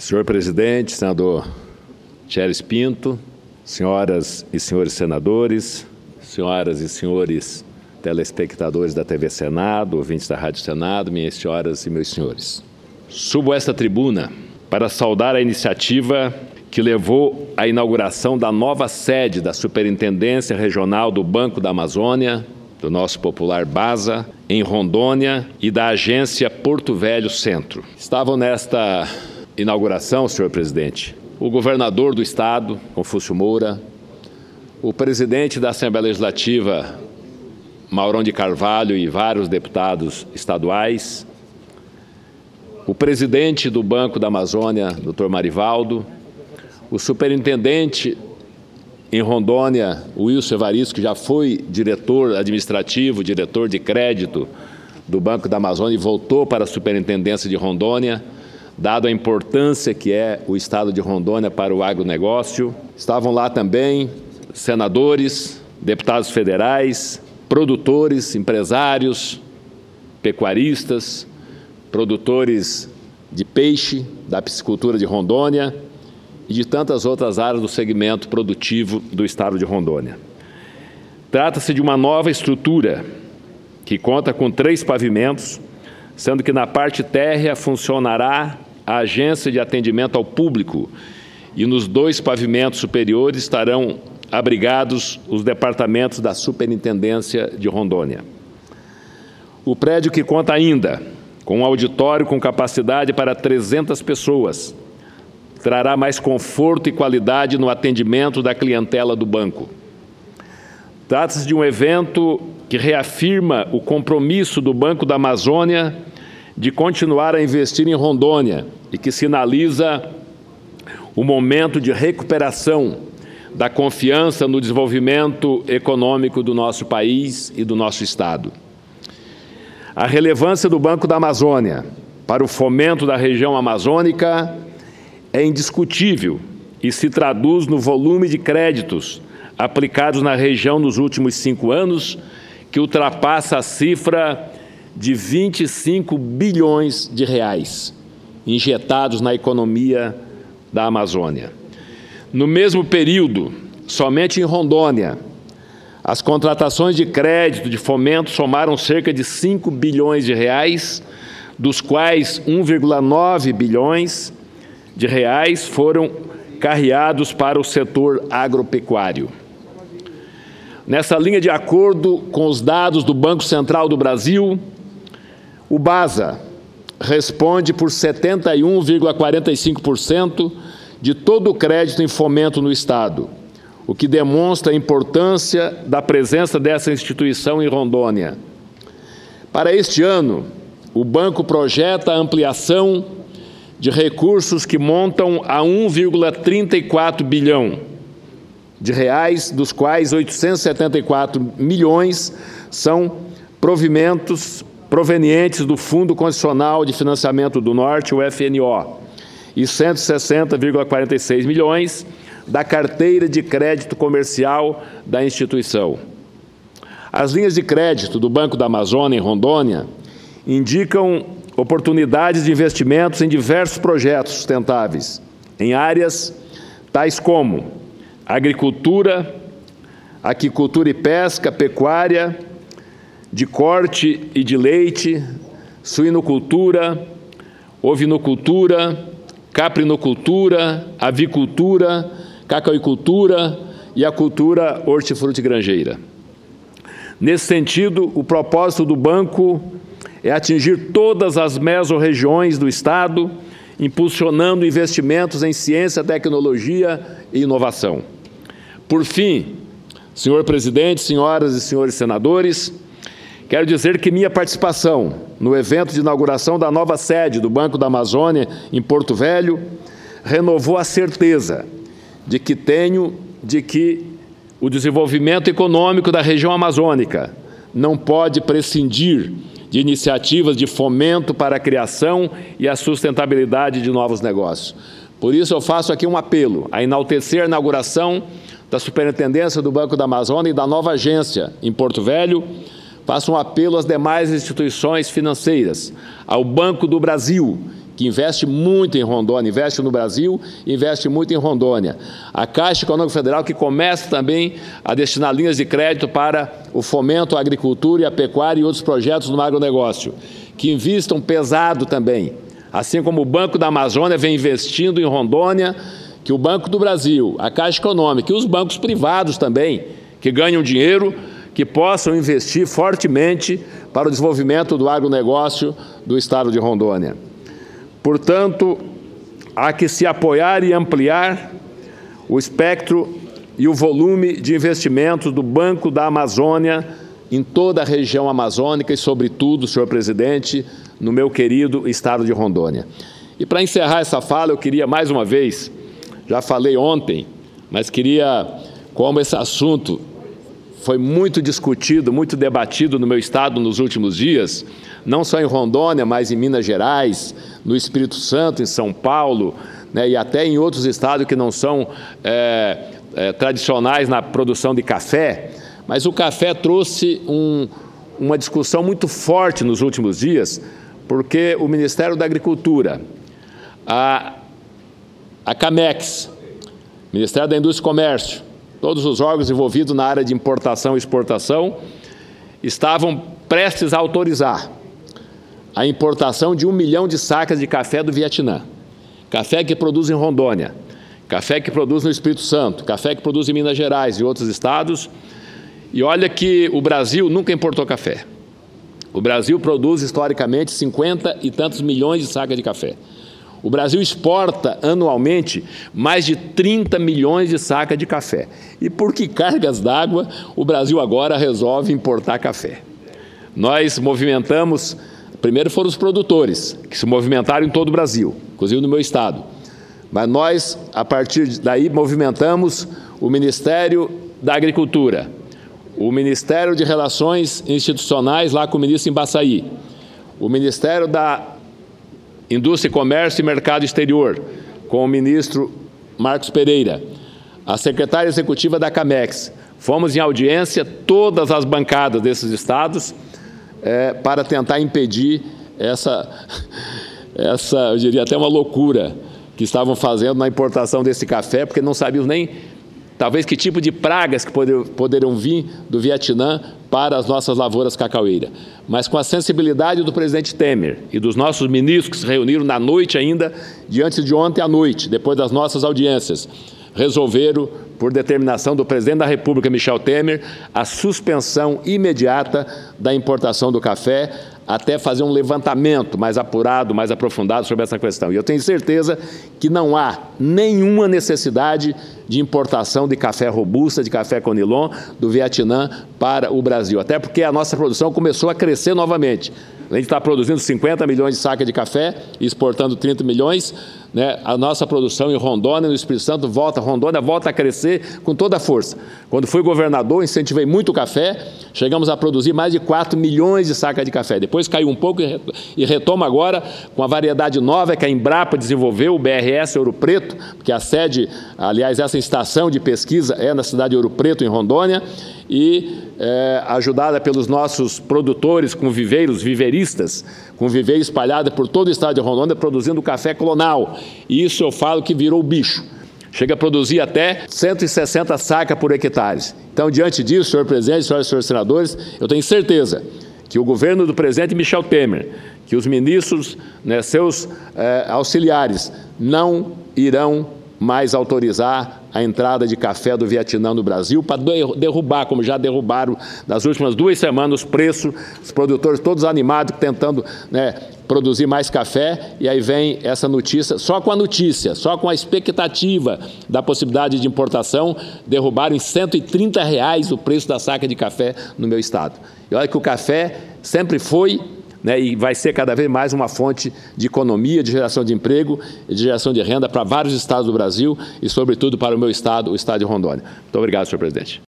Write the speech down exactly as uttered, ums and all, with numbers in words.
Senhor presidente, senador Tcheres Pinto, senhoras e senhores senadores, senhoras e senhores telespectadores da T V Senado, ouvintes da Rádio Senado, minhas senhoras e meus senhores. Subo esta tribuna para saudar a iniciativa que levou à inauguração da nova sede da Superintendência Regional do Banco da Amazônia, do nosso popular BASA, em Rondônia, e da agência Porto Velho Centro. Estavam nesta inauguração, senhor presidente, o governador do estado, Confúcio Moura, o presidente da Assembleia Legislativa, Maurão de Carvalho, e vários deputados estaduais, o presidente do Banco da Amazônia, doutor Marivaldo, o superintendente em Rondônia, Wilson Evaristo, que já foi diretor administrativo, diretor de crédito do Banco da Amazônia e voltou para a Superintendência de Rondônia, dado a importância que é o estado de Rondônia para o agronegócio. Estavam lá também senadores, deputados federais, produtores, empresários, pecuaristas, produtores de peixe, da piscicultura de Rondônia e de tantas outras áreas do segmento produtivo do estado de Rondônia. Trata-se de uma nova estrutura que conta com três pavimentos, sendo que na parte térrea funcionará a agência de atendimento ao público e nos dois pavimentos superiores estarão abrigados os departamentos da Superintendência de Rondônia. O prédio, que conta ainda com um auditório com capacidade para trezentas pessoas, trará mais conforto e qualidade no atendimento da clientela do banco. Trata-se de um evento que reafirma o compromisso do Banco da Amazônia de continuar a investir em Rondônia e que sinaliza o momento de recuperação da confiança no desenvolvimento econômico do nosso país e do nosso estado. A relevância do Banco da Amazônia para o fomento da região amazônica é indiscutível e se traduz no volume de créditos aplicados na região nos últimos cinco anos, que ultrapassa a cifra de vinte e cinco bilhões de reais injetados na economia da Amazônia. No mesmo período, somente em Rondônia, as contratações de crédito de fomento somaram cerca de cinco bilhões de reais, dos quais um vírgula nove bilhões de reais foram carreados para o setor agropecuário. Nessa linha, de acordo com os dados do Banco Central do Brasil, o BASA responde por setenta e um vírgula quarenta e cinco por cento de todo o crédito em fomento no estado, o que demonstra a importância da presença dessa instituição em Rondônia. Para este ano, o banco projeta a ampliação de recursos que montam a um vírgula trinta e quatro bilhão de reais, dos quais oitocentos e setenta e quatro milhões são provimentos provenientes do Fundo Condicional de Financiamento do Norte, o F N O, e cento e sessenta vírgula quarenta e seis milhões da carteira de crédito comercial da instituição. As linhas de crédito do Banco da Amazônia em Rondônia indicam oportunidades de investimentos em diversos projetos sustentáveis, em áreas tais como agricultura, aquicultura e pesca, pecuária, de corte e de leite, suinocultura, ovinocultura, caprinocultura, avicultura, cacauicultura e a cultura hortifrutigranjeira. Nesse sentido, o propósito do banco é atingir todas as mesorregiões do estado, impulsionando investimentos em ciência, tecnologia e inovação. Por fim, senhor presidente, senhoras e senhores senadores, quero dizer que minha participação no evento de inauguração da nova sede do Banco da Amazônia em Porto Velho renovou a certeza de que tenho de que o desenvolvimento econômico da região amazônica não pode prescindir de iniciativas de fomento para a criação e a sustentabilidade de novos negócios. Por isso, eu faço aqui um apelo a enaltecer a inauguração da Superintendência do Banco da Amazônia e da nova agência em Porto Velho. Faço um apelo às demais instituições financeiras, ao Banco do Brasil, que que investe muito em Rondônia, investe no Brasil, investe muito em Rondônia. A Caixa Econômica Federal, que começa também a destinar linhas de crédito para o fomento à agricultura e à pecuária e outros projetos no agronegócio, que investam pesado também, assim como o Banco da Amazônia vem investindo em Rondônia, que o Banco do Brasil, a Caixa Econômica e os bancos privados também, que ganham dinheiro, que possam investir fortemente para o desenvolvimento do agronegócio do Estado de Rondônia. Portanto, há que se apoiar e ampliar o espectro e o volume de investimentos do Banco da Amazônia em toda a região amazônica e, sobretudo, senhor presidente, no meu querido Estado de Rondônia. E, para encerrar essa fala, eu queria mais uma vez, já falei ontem, mas queria, como esse assunto foi muito discutido, muito debatido no meu estado nos últimos dias, não só em Rondônia, mas em Minas Gerais, no Espírito Santo, em São Paulo, né, e até em outros estados que não são é, é, tradicionais na produção de café. Mas o café trouxe um, uma discussão muito forte nos últimos dias, porque o Ministério da Agricultura, a, a Camex, Ministério da Indústria e Comércio, todos os órgãos envolvidos na área de importação e exportação estavam prestes a autorizar a importação de um milhão de sacas de café do Vietnã. Café que produz em Rondônia, café que produz no Espírito Santo, café que produz em Minas Gerais e outros estados. E olha que o Brasil nunca importou café. O Brasil produz, historicamente, cinquenta e tantos milhões de sacas de café. O Brasil exporta anualmente mais de trinta milhões de sacas de café. E por que cargas d'água o Brasil agora resolve importar café? Nós movimentamos, primeiro foram os produtores, que se movimentaram em todo o Brasil, inclusive no meu estado. Mas nós, a partir daí, movimentamos o Ministério da Agricultura, o Ministério de Relações Institucionais, lá com o ministro Embaçaí, o Ministério da Indústria, Comércio e Mercado Exterior, com o ministro Marcos Pereira, a secretária executiva da Camex. Fomos em audiência, todas as bancadas desses estados, é, para tentar impedir essa, essa, eu diria até uma loucura, que estavam fazendo na importação desse café, porque não sabiam nem, talvez, que tipo de pragas que poder, poderiam vir do Vietnã para as nossas lavouras cacaueiras. Mas com a sensibilidade do presidente Temer e dos nossos ministros que se reuniram na noite ainda, diante de ontem à noite, depois das nossas audiências, resolveram, por determinação do presidente da República, Michel Temer, a suspensão imediata da importação do café, até fazer um levantamento mais apurado, mais aprofundado sobre essa questão. E eu tenho certeza que não há nenhuma necessidade de importação de café robusta, de café conilon, do Vietnã para o Brasil. Até porque a nossa produção começou a crescer novamente. A gente está produzindo cinquenta milhões de sacas de café e exportando trinta milhões, né? A nossa produção em Rondônia, no Espírito Santo, volta, Rondônia volta a crescer com toda a força. Quando fui governador, incentivei muito o café, chegamos a produzir mais de quatro milhões de sacas de café. Depois caiu um pouco e retoma agora com a variedade nova que a Embrapa desenvolveu, o B R S Ouro Preto, que a sede, aliás, essa estação de pesquisa é na cidade de Ouro Preto, em Rondônia, e é, ajudada pelos nossos produtores com viveiros, viveiristas, com viveiro espalhado por todo o estado de Rondônia, produzindo café clonal. E isso eu falo que virou bicho. Chega a produzir até cento e sessenta sacas por hectare. Então, diante disso, senhor presidente, senhoras e senhores senadores, eu tenho certeza que o governo do presidente Michel Temer, que os ministros, né, seus eh, auxiliares, não irão mais autorizar a entrada de café do Vietnã no Brasil para derrubar, como já derrubaram nas últimas duas semanas, os preços, os produtores todos animados, tentando, né, produzir mais café, e aí vem essa notícia, só com a notícia, só com a expectativa da possibilidade de importação, derrubaram em cento e trinta reais o preço da saca de café no meu estado. E olha que o café sempre foi, né, e vai ser cada vez mais uma fonte de economia, de geração de emprego e de geração de renda para vários estados do Brasil e, sobretudo, para o meu estado, o estado de Rondônia. Muito obrigado, senhor presidente.